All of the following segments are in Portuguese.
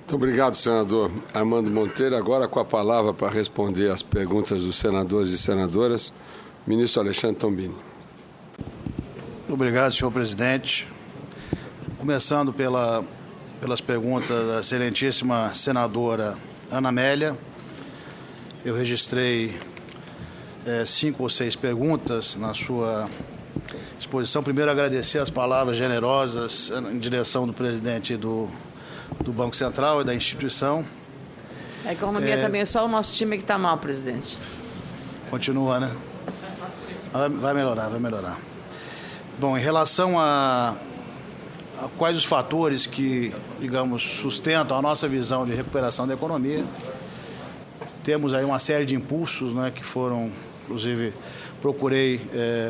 Muito obrigado, senador Armando Monteiro. Agora, com a palavra para responder às perguntas dos senadores e senadoras, ministro Alexandre Tombini. Obrigado, senhor presidente. Começando pelas perguntas da excelentíssima senadora Ana Amélia, eu registrei 5 ou 6 perguntas na sua exposição. Primeiro, agradecer as palavras generosas em direção do presidente do Banco Central e da instituição. A economia também é só o nosso time que está mal, presidente. Continua, né? Vai melhorar. Bom, em relação a quais os fatores que, digamos, sustentam a nossa visão de recuperação da economia, temos aí uma série de impulsos, né, que foram, inclusive, procurei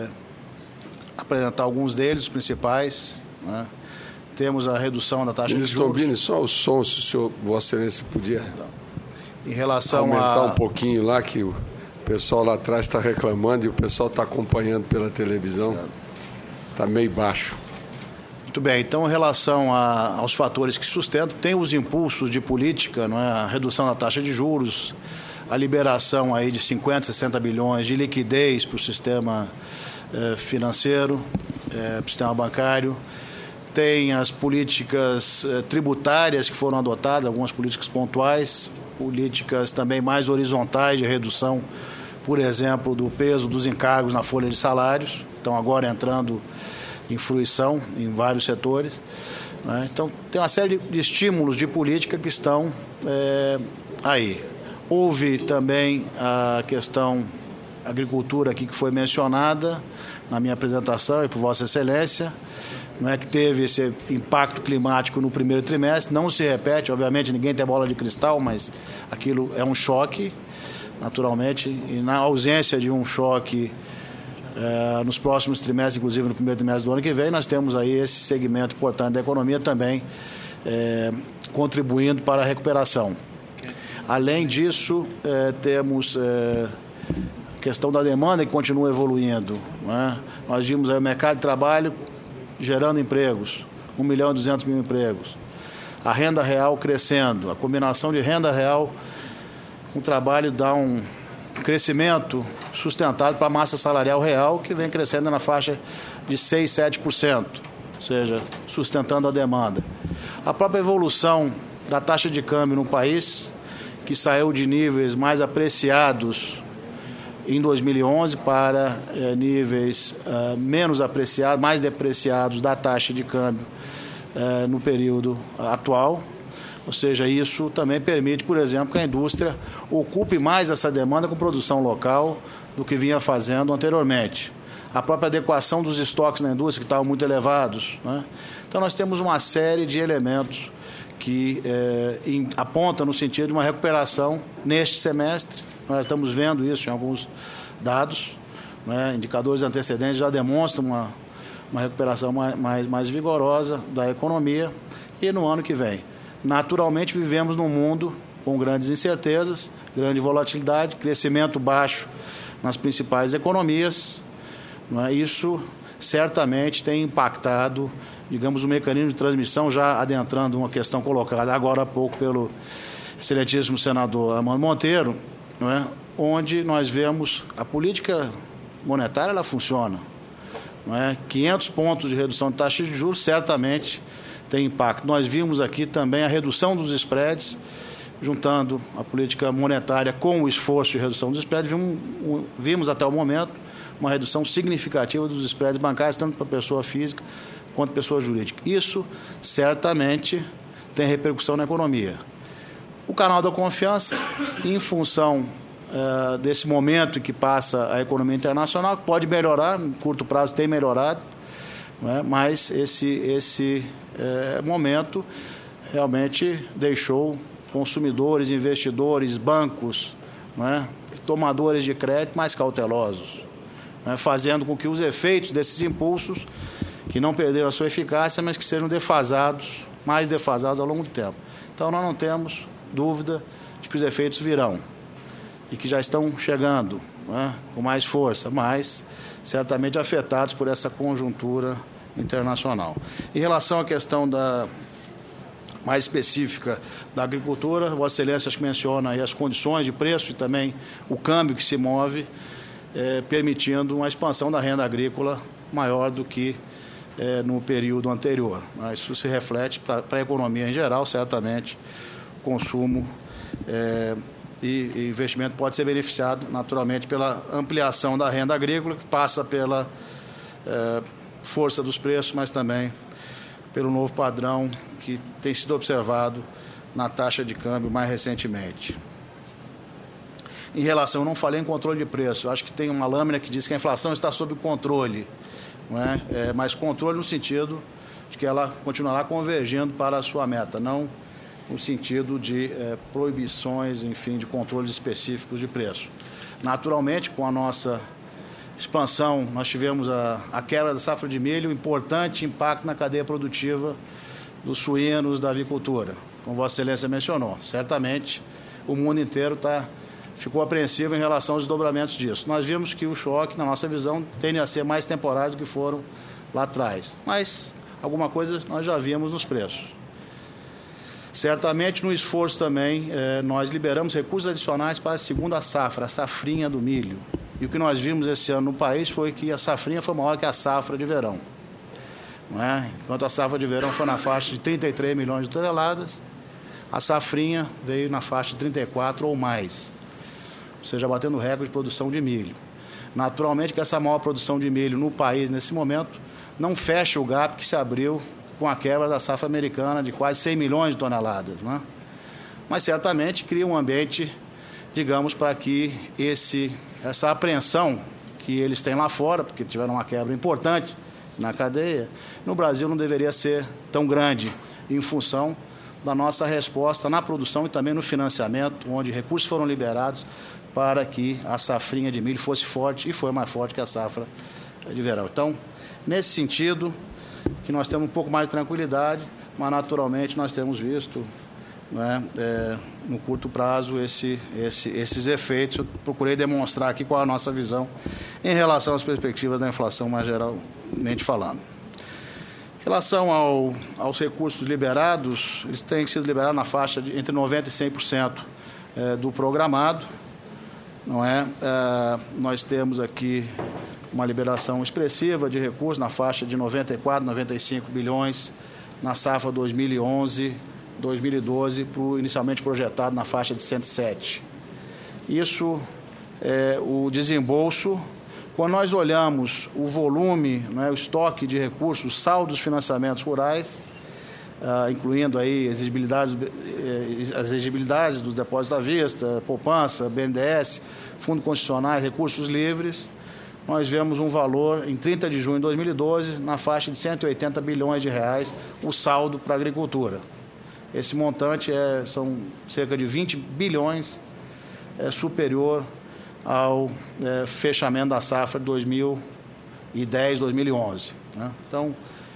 apresentar alguns deles, os principais, né? Temos a redução da taxa de juros. Ministro Tombini, só o som, se o senhor, Vossa Excelência, podia em relação aumentar um pouquinho lá, que o pessoal lá atrás está reclamando e o pessoal está acompanhando pela televisão. Está meio baixo. Muito bem, então em relação aos fatores que sustentam, tem os impulsos de política, não é? A redução da taxa de juros, a liberação aí de 50, 60 bilhões de liquidez para o sistema financeiro, para o sistema bancário. Tem as políticas tributárias que foram adotadas, algumas políticas pontuais, políticas também mais horizontais de redução, por exemplo, do peso dos encargos na folha de salários, estão agora entrando em fruição em vários setores, né? Então, tem uma série de estímulos de política que estão aí. Houve também a questão agricultura aqui que foi mencionada na minha apresentação e por Vossa Excelência, não é, que teve esse impacto climático no primeiro trimestre, não se repete, obviamente ninguém tem bola de cristal, mas aquilo é um choque, naturalmente, e na ausência de um choque nos próximos trimestres, inclusive no primeiro trimestre do ano que vem, nós temos aí esse segmento importante da economia também contribuindo para a recuperação. Além disso, temos a questão da demanda que continua evoluindo, não é? Nós vimos aí o mercado de trabalho gerando empregos, 1.200.000 empregos. A renda real crescendo, a combinação de renda real com trabalho dá um crescimento sustentado para a massa salarial real, que vem crescendo na faixa de 6, 7%, ou seja, sustentando a demanda. A própria evolução da taxa de câmbio no país, que saiu de níveis mais apreciados em 2011 para níveis menos apreciados, mais depreciados da taxa de câmbio no período atual. Ou seja, isso também permite, por exemplo, que a indústria ocupe mais essa demanda com produção local do que vinha fazendo anteriormente. A própria adequação dos estoques na indústria, que estavam muito elevados, né? Então, nós temos uma série de elementos que apontam no sentido de uma recuperação neste semestre. Nós estamos vendo isso em alguns dados, né? Indicadores antecedentes já demonstram uma recuperação mais vigorosa da economia. E no ano que vem, naturalmente, vivemos num mundo com grandes incertezas, grande volatilidade, crescimento baixo nas principais economias, não é? Isso certamente tem impactado, digamos, o mecanismo de transmissão, já adentrando uma questão colocada agora há pouco pelo excelentíssimo senador Armando Monteiro, não é? Onde nós vemos a política monetária, ela funciona, não é? 500 pontos de redução de taxa de juros certamente tem impacto. Nós vimos aqui também a redução dos spreads, juntando a política monetária com o esforço de redução dos spreads, vimos até o momento uma redução significativa dos spreads bancários, tanto para pessoa física quanto pessoa jurídica. Isso certamente tem repercussão na economia. O canal da confiança, em função desse momento em que passa a economia internacional, que pode melhorar, em curto prazo tem melhorado, não é? Mas esse momento realmente deixou consumidores, investidores, bancos, não é? Tomadores de crédito mais cautelosos, não é? Fazendo com que os efeitos desses impulsos, que não perderam a sua eficácia, mas que sejam mais defasados ao longo do tempo. Então, nós não temos dúvida de que os efeitos virão e que já estão chegando, não é? Com mais força, mas certamente afetados por essa conjuntura internacional. Em relação à questão da mais específica da agricultura. Vossa Excelência acho que menciona aí as condições de preço e também o câmbio que se move, permitindo uma expansão da renda agrícola maior do que no período anterior. Mas isso se reflete para a economia em geral, certamente, consumo e investimento pode ser beneficiado naturalmente pela ampliação da renda agrícola, que passa pela força dos preços, mas também pelo novo padrão que tem sido observado na taxa de câmbio mais recentemente. Em relação, eu não falei em controle de preço, eu acho que tem uma lâmina que diz que a inflação está sob controle, não é? Mas controle no sentido de que ela continuará convergindo para a sua meta, não no sentido de proibições, enfim, de controles específicos de preço. Naturalmente, com a nossa expansão, nós tivemos a quebra da safra de milho, importante impacto na cadeia produtiva dos suínos, da avicultura, como Vossa Excelência mencionou. Certamente, o mundo inteiro ficou apreensivo em relação aos desdobramentos disso. Nós vimos que o choque, na nossa visão, tende a ser mais temporário do que foram lá atrás. Mas alguma coisa nós já vimos nos preços. Certamente, no esforço também, nós liberamos recursos adicionais para a segunda safra, a safrinha do milho. E o que nós vimos esse ano no país foi que a safrinha foi maior que a safra de verão. Não é? Enquanto a safra de verão foi na faixa de 33 milhões de toneladas, a safrinha veio na faixa de 34 ou mais. Ou seja, batendo recorde de produção de milho. Naturalmente que essa maior produção de milho no país, nesse momento, não fecha o gap que se abriu com a quebra da safra americana de quase 100 milhões de toneladas. Não é? Mas certamente cria um ambiente, digamos, para que essa apreensão que eles têm lá fora, porque tiveram uma quebra importante na cadeia, no Brasil não deveria ser tão grande em função da nossa resposta na produção e também no financiamento, onde recursos foram liberados para que a safrinha de milho fosse forte e foi mais forte que a safra de verão. Então, nesse sentido, que nós temos um pouco mais de tranquilidade, mas naturalmente nós temos visto, no curto prazo esses efeitos. Eu procurei demonstrar aqui qual é a nossa visão em relação às perspectivas da inflação, mais geralmente falando. Em relação aos recursos liberados, eles têm sido liberados na faixa de entre 90% e 100% do programado. Não é? Nós temos aqui uma liberação expressiva de recursos na faixa de 94, 95 bilhões na safra 2011, 2012, inicialmente projetado na faixa de 107. Isso é o desembolso. Quando nós olhamos o volume, o estoque de recursos, o saldo dos financiamentos rurais, incluindo aí as exigibilidades dos depósitos à vista, poupança, BNDES, fundo constitucionais, recursos livres, nós vemos um valor, em 30 de junho de 2012, na faixa de 180 bilhões de reais, o saldo para a agricultura. Esse montante são cerca de 20 bilhões, superior ao fechamento da safra de 2010, 2011. Né? Então,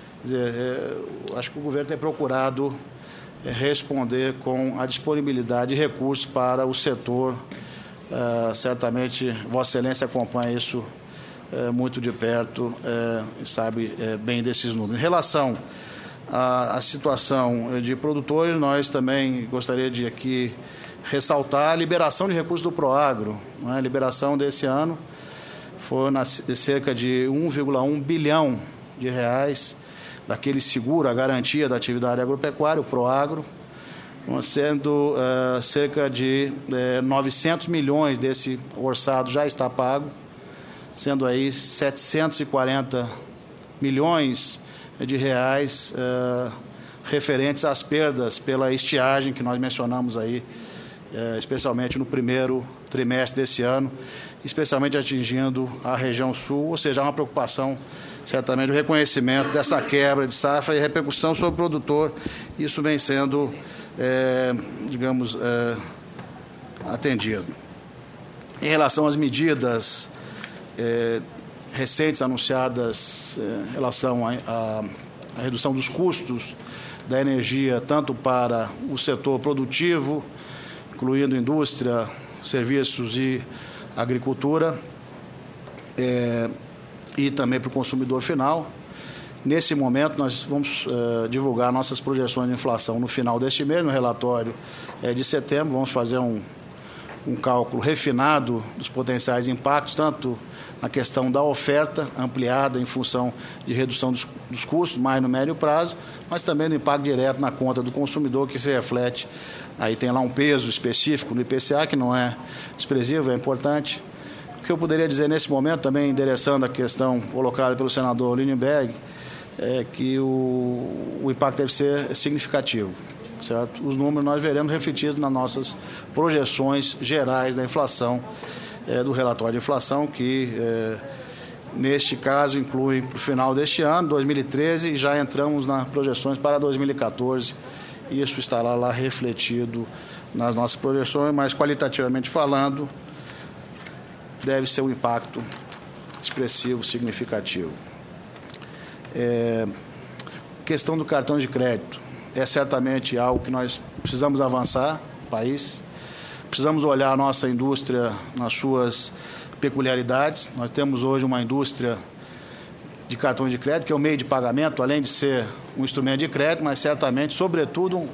acho que o governo tem procurado responder com a disponibilidade de recursos para o setor. Certamente, Vossa Excelência acompanha isso muito de perto e sabe bem desses números. Em relação à situação de produtores, nós também gostaria de aqui ressaltar a liberação de recursos do Proagro. A liberação desse ano foi cerca de 1,1 bilhão de reais daquele seguro, a garantia da atividade agropecuária, o Proagro, sendo cerca de 900 milhões desse orçado já está pago, sendo aí 740 milhões de reais referentes às perdas pela estiagem que nós mencionamos aí, especialmente no primeiro trimestre desse ano, especialmente atingindo a região sul, ou seja, há uma preocupação, certamente, o reconhecimento dessa quebra de safra e repercussão sobre o produtor. Isso vem sendo, atendido. Em relação às medidas recentes anunciadas em relação à redução dos custos da energia, tanto para o setor produtivo, incluindo indústria, serviços e agricultura, e também para o consumidor final. Nesse momento, nós vamos divulgar nossas projeções de inflação no final deste mês, no relatório de setembro. Vamos fazer um cálculo refinado dos potenciais impactos, tanto na questão da oferta ampliada em função de redução dos custos, mais no médio prazo, mas também do impacto direto na conta do consumidor, que se reflete. Aí tem lá um peso específico no IPCA, que não é desprezível, é importante. O que eu poderia dizer nesse momento, também endereçando a questão colocada pelo senador Lindbergh, é que o impacto deve ser significativo, certo? Os números nós veremos refletidos nas nossas projeções gerais da inflação, do relatório de inflação, que neste caso inclui para o final deste ano, 2013, e já entramos nas projeções para 2014. Isso estará lá refletido nas nossas projeções, mas qualitativamente falando, deve ser um impacto expressivo, significativo. Questão do cartão de crédito é certamente algo que nós precisamos avançar no país. Precisamos olhar a nossa indústria nas suas peculiaridades. Nós temos hoje uma indústria de cartão de crédito, que é o meio de pagamento, além de ser um instrumento de crédito, mas certamente, sobretudo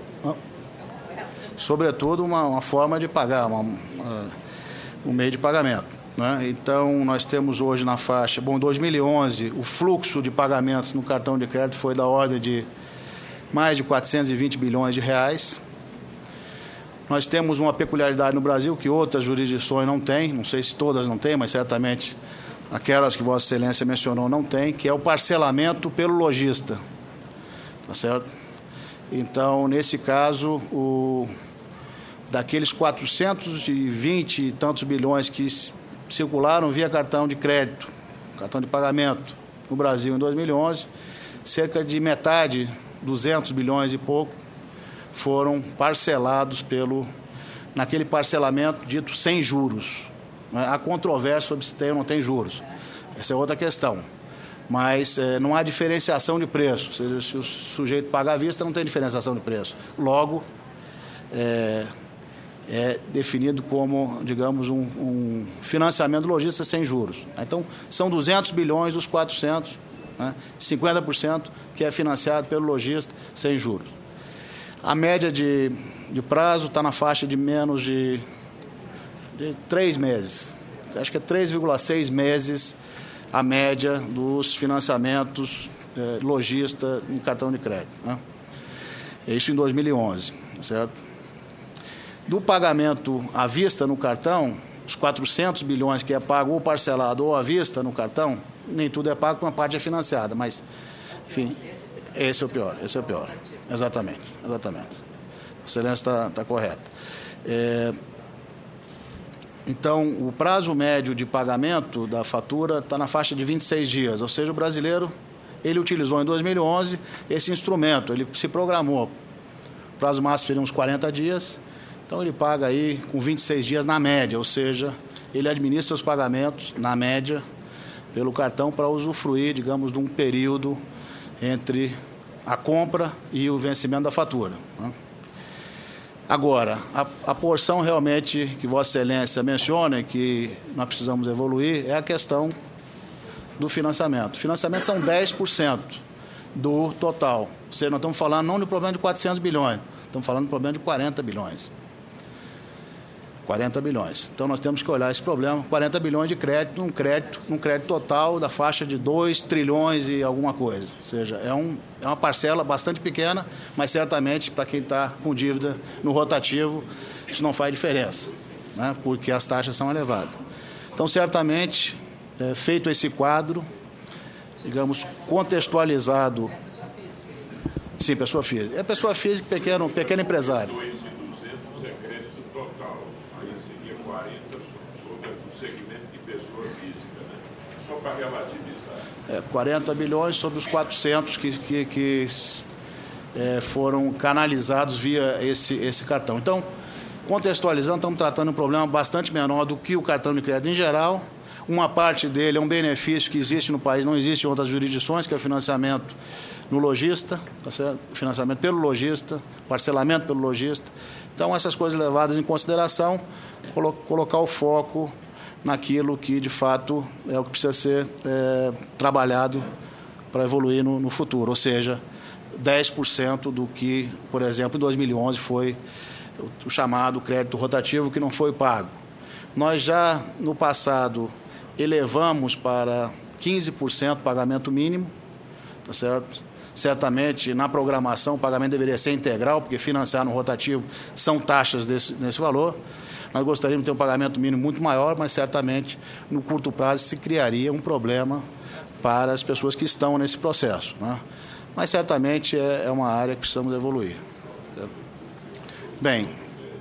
uma forma de pagar, um meio de pagamento. Né? Então, nós temos hoje na faixa... Bom, em 2011, o fluxo de pagamentos no cartão de crédito foi da ordem de mais de 420 bilhões de reais. Nós temos uma peculiaridade no Brasil que outras jurisdições não têm, não sei se todas não têm, mas certamente aquelas que Vossa Excelência mencionou não têm, que é o parcelamento pelo lojista. Tá certo? Então, nesse caso, daqueles 420 e tantos bilhões que circularam via cartão de crédito, cartão de pagamento no Brasil em 2011, cerca de metade, 200 bilhões e pouco, foram parcelados naquele parcelamento dito sem juros. Há controvérsia sobre se tem ou não tem juros. Essa é outra questão. Mas não há diferenciação de preço. Ou seja, se o sujeito paga à vista, não tem diferenciação de preço. Logo, é definido como, digamos, um financiamento logístico sem juros. Então, são 200 bilhões dos 400, né? 50% que é financiado pelo lojista sem juros. A média de prazo está na faixa de menos de 3 meses. Acho que é 3,6 meses a média dos financiamentos lojista em cartão de crédito. Né? Isso em 2011, certo? Do pagamento à vista no cartão, os 400 bilhões que é pago ou parcelado ou à vista no cartão, nem tudo é pago, porque uma parte é financiada, mas, enfim, esse é o pior. Exatamente. A excelência está correta. Então, o prazo médio de pagamento da fatura está na faixa de 26 dias, ou seja, o brasileiro, ele utilizou em 2011 esse instrumento, ele se programou. O prazo máximo seria uns 40 dias, então ele paga aí com 26 dias na média, ou seja, ele administra os pagamentos, na média, pelo cartão para usufruir, digamos, de um período entre a compra e o vencimento da fatura. Né? Agora, a porção realmente que Vossa Excelência menciona, que nós precisamos evoluir, é a questão do financiamento. O financiamento são 10% do total. Ou seja, nós estamos falando não de um problema de 400 bilhões, estamos falando de um problema de 40 bilhões. 40 bilhões. Então, nós temos que olhar esse problema, 40 bilhões de crédito, um crédito total da faixa de 2 trilhões e alguma coisa. Ou seja, é uma parcela bastante pequena, mas certamente, para quem está com dívida no rotativo, isso não faz diferença, né? Porque as taxas são elevadas. Então, certamente, feito esse quadro, digamos, contextualizado... Sim, pessoa física. É pessoa física, pequeno empresário. Para relativizar. 40 bilhões sobre os 400 que foram canalizados via esse cartão. Então, contextualizando, estamos tratando um problema bastante menor do que o cartão de crédito em geral. Uma parte dele é um benefício que existe no país, não existe em outras jurisdições, que é o financiamento no lojista, tá certo? Financiamento pelo lojista, parcelamento pelo lojista. Então, essas coisas levadas em consideração, colocar o foco naquilo que, de fato, é o que precisa ser trabalhado para evoluir no futuro, ou seja, 10% do que, por exemplo, em 2011 foi o chamado crédito rotativo que não foi pago. Nós já, no passado, elevamos para 15% pagamento mínimo, tá certo? Certamente, na programação, o pagamento deveria ser integral, porque financiar no rotativo são taxas nesse valor. Nós gostaríamos de ter um pagamento mínimo muito maior, mas certamente, no curto prazo, se criaria um problema para as pessoas que estão nesse processo, né? Mas certamente é uma área que precisamos evoluir. Bem,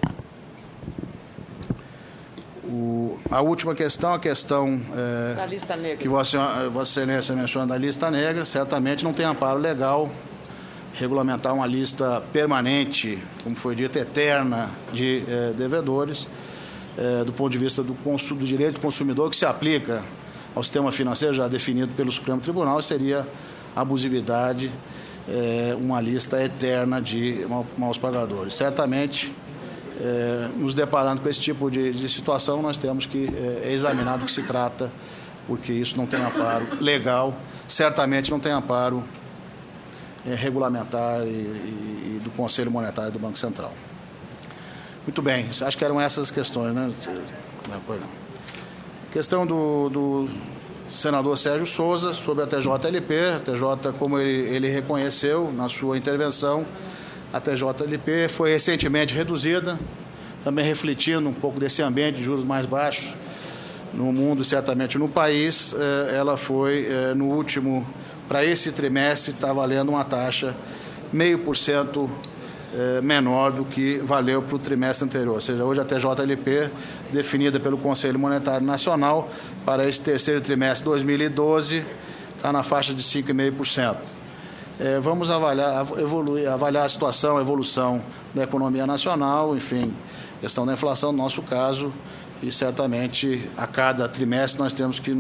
a última questão, a questão da lista negra, que Vossa Excelência menciona da lista negra, certamente não tem amparo legal regulamentar uma lista permanente, como foi dito, eterna de devedores, do ponto de vista do direito do consumidor, que se aplica ao sistema financeiro já definido pelo Supremo Tribunal, seria abusividade, uma lista eterna de maus pagadores. Certamente, nos deparando com esse tipo de situação, nós temos que examinar do que se trata, porque isso não tem amparo legal, certamente não tem amparo regulamentar e do Conselho Monetário do Banco Central. Muito bem, acho que eram essas as questões, né? Não. Questão do senador Sérgio Souza sobre a TJLP. A TJ, como ele reconheceu na sua intervenção, a TJLP foi recentemente reduzida, também refletindo um pouco desse ambiente de juros mais baixos no mundo, certamente no país. Ela foi, no último, para esse trimestre, está valendo uma taxa 0,5% menor do que valeu para o trimestre anterior. Ou seja, hoje a TJLP, definida pelo Conselho Monetário Nacional, para esse terceiro trimestre de 2012, está na faixa de 5,5%. Vamos avaliar a situação, a evolução da economia nacional, enfim, questão da inflação no nosso caso, e certamente a cada trimestre nós temos que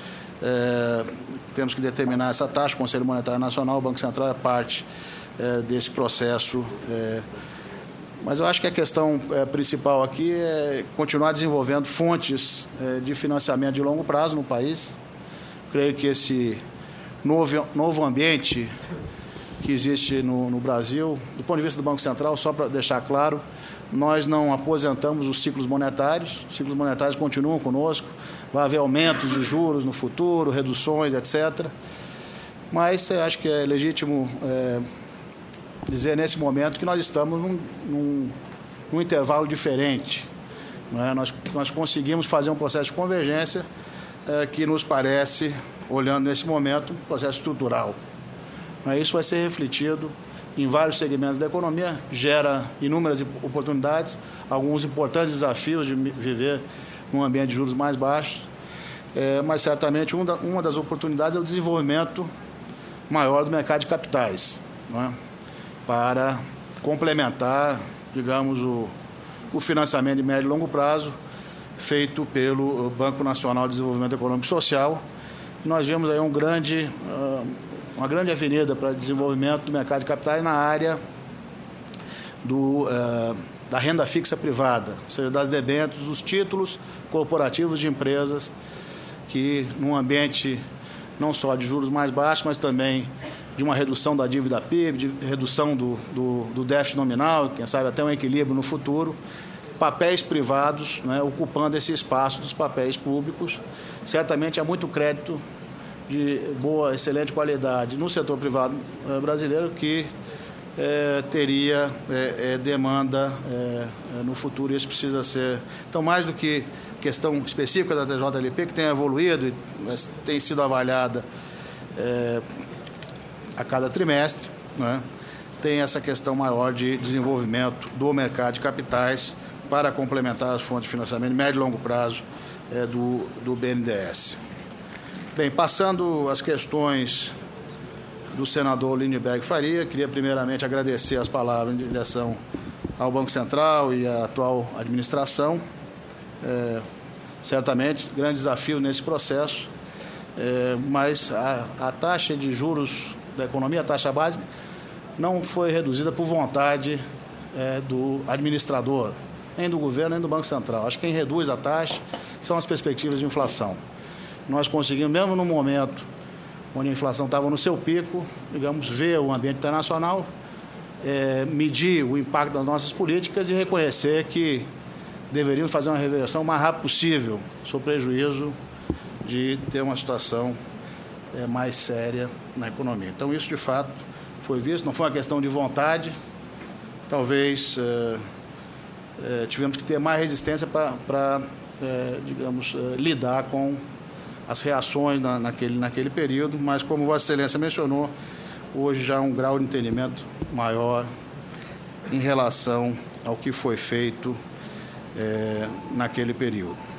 determinar essa taxa. O Conselho Monetário Nacional, o Banco Central é parte desse processo. Mas eu acho que a questão principal aqui é continuar desenvolvendo fontes de financiamento de longo prazo no país. Creio que esse novo ambiente que existe no Brasil, do ponto de vista do Banco Central, só para deixar claro, nós não aposentamos os ciclos monetários continuam conosco, vai haver aumentos de juros no futuro, reduções, etc. Mas acho que é legítimo dizer nesse momento que nós estamos num intervalo diferente, não é? Nós conseguimos fazer um processo de convergência que nos parece, olhando nesse momento, um processo estrutural. Isso vai ser refletido em vários segmentos da economia, gera inúmeras oportunidades, alguns importantes desafios de viver num ambiente de juros mais baixos, mas certamente uma das oportunidades é o desenvolvimento maior do mercado de capitais, não é? Para complementar, digamos, o financiamento de médio e longo prazo feito pelo Banco Nacional de Desenvolvimento Econômico e Social. Nós vemos aí uma grande avenida para desenvolvimento do mercado de capitais na área da renda fixa privada, ou seja, das debêntures, dos títulos corporativos de empresas que, num ambiente não só de juros mais baixos, mas também de uma redução da dívida PIB, de redução do déficit nominal, quem sabe até um equilíbrio no futuro, papéis privados, né, ocupando esse espaço dos papéis públicos. Certamente há muito crédito de boa, excelente qualidade no setor privado brasileiro que teria demanda no futuro, e isso precisa ser... Então, mais do que questão específica da TJLP, que tem evoluído e tem sido avaliada a cada trimestre, né, tem essa questão maior de desenvolvimento do mercado de capitais para complementar as fontes de financiamento de médio e longo prazo do BNDES. Bem, passando as questões do senador Lindbergh Faria, queria primeiramente agradecer as palavras em direção ao Banco Central e à atual administração. Certamente, grande desafio nesse processo, mas a taxa de juros da economia, a taxa básica, não foi reduzida por vontade do administrador, nem do governo, nem do Banco Central. Acho que quem reduz a taxa são as perspectivas de inflação. Nós conseguimos, mesmo no momento onde a inflação estava no seu pico, digamos, ver o ambiente internacional, medir o impacto das nossas políticas e reconhecer que deveríamos fazer uma reversão o mais rápido possível, sob prejuízo de ter uma situação mais séria na economia. Então, isso, de fato, foi visto, não foi uma questão de vontade, talvez tivemos que ter mais resistência para digamos, lidar com as reações naquele período, mas, como Vossa Excelência mencionou, hoje já há um grau de entendimento maior em relação ao que foi feito naquele período.